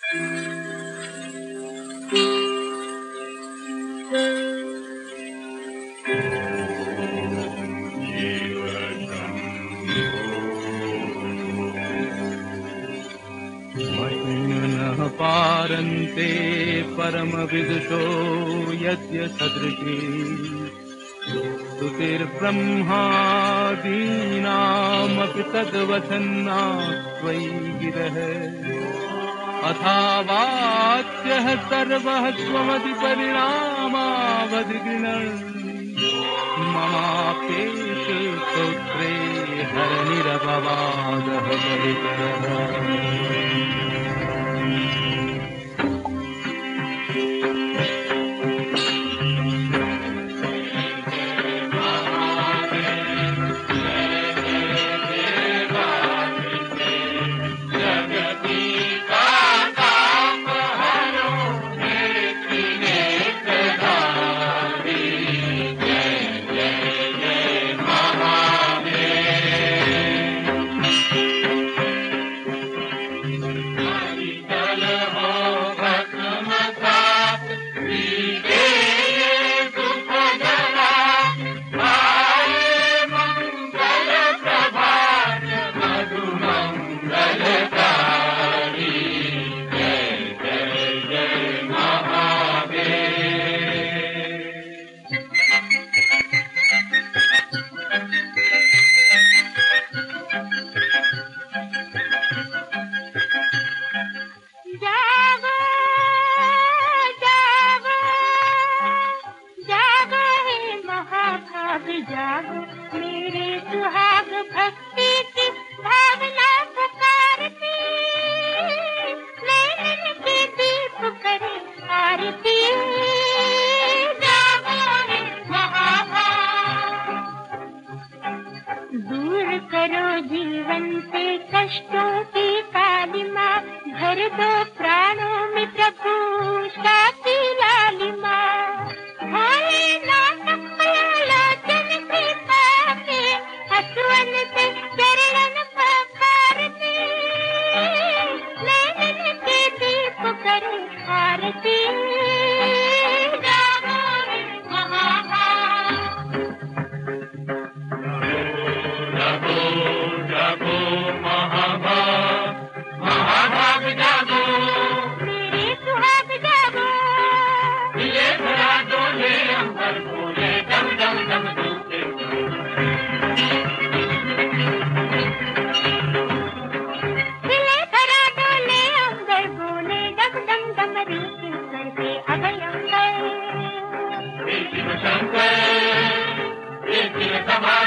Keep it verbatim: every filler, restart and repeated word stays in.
पारन्ते परमविदुषो यस्य सदृशी स्तुतिर्ब्रह्मादीनामपि तद्वचन्ना त्वयि गिरः अथावाच्यः सर्वः त्वमधिपरिणामावधिगृह्णन् ममापेष स्तोत्रे हरनिरपवादः परिकरः जागो मेरे सुहाग भक्ति की भावना पुकारती नैन के दीप करे आरती जागो रे महाभाग दूर करो जीवन से कष्टों की कालिमा भर दो प्राणों में प्रभु शांति लालिमा Come on!